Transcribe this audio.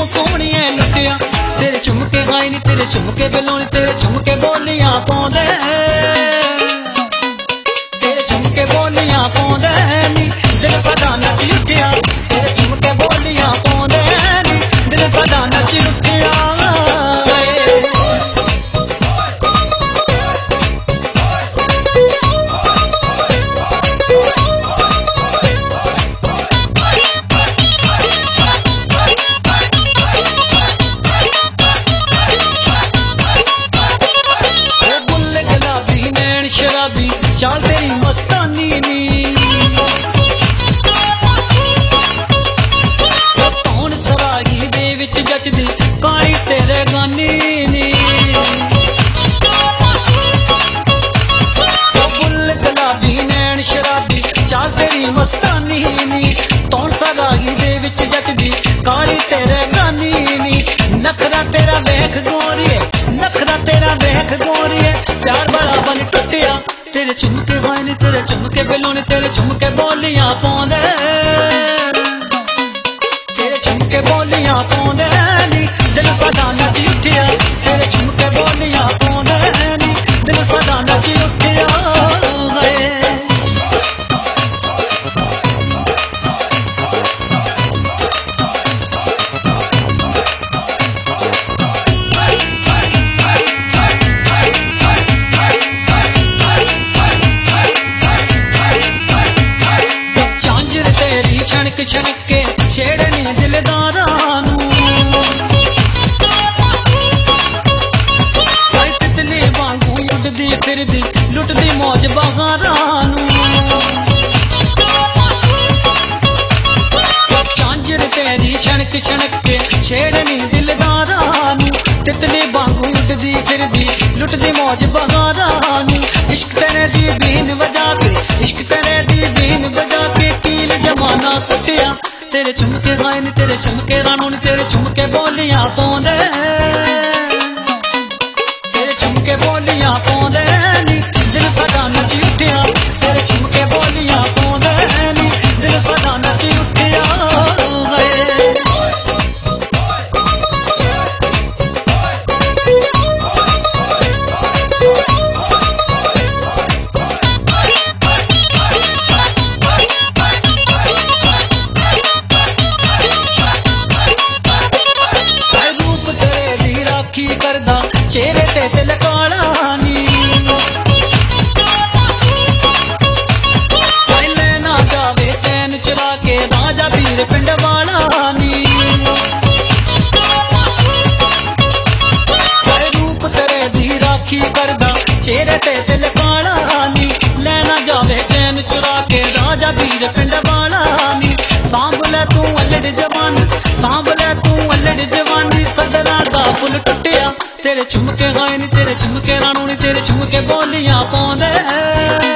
सोहणिए लुटिया तेरे झुमके गाए नी तेरे झुमके गलों तेरे झुमके बोलियां पाउंदे तेरे झुमके बोलियां पाउंदे नी दिल साडा नच उठिया तेरे झुमके बोलियां पाउंदे नी दिल साडा नच उठिया शराबी चाल तेरी मस्तानी नी कौन सरागी दे विच जचदी काली तेरे गानी नी बुल गुलाबी नैन शराबी चाल तेरी मस्तानी नी कौन सरागी दे विच जचदी काली तेरे गानी नी नखरा तेरा देख गोरिए नखरा तेरा देख गोरिए प्यार बड़ा बन टुटिया तेरे झुमके गाए नी तेरे झुमके गलों तेरे झुमके बोलियां पाउंदे तेरे झुमके बोलियां पाउंदे नी दिल साडा नच उठिया तेरे झुमके बोलियां पाउंदे नी दिल साडा नच उठिया छणक छणक के छेड़नी दिलदारां नू तितली वांगू उड़दी फिरदी लुटदी मौज बहारां नू झांझर तेरी छणक छणक के छेड़नी दिलदारां नू तितली वांगू उड़दी फिरदी लुटदी मौज बहारां नू इश्क तेरे दी बीन बजा के इश्क तेरे दी बीन बजा के कील जमाना सुटिया तेरे झुमके गाए नी तेरे झुमके रानू नी तेरे झुमके बोलियां पाउंदे तेरे झुमके बोलियां पाउंदे नी दिल साडा नच उठिया तेरे झुमके बोलियां पाउंदे नी दिल साडा नच उठिया चेहरे ते दिल काला नी लेना जावे चैन चुरा के राजा वीर पिंड वाला नी रूप तेरे दी राखी करदा चेहरे ते दिल काला नी लेना जावे चैन चुरा के राजा वीर पिंड वाला नी सांभ ले तू अल्लड़ जवानी सांभ ले तू अल्लड़ जवानी सदरा दा फुल टुटिया तेरे झुमके गाए नी तेरे झुमके रानू नी तेरे झुमके बोलियां पाउंदे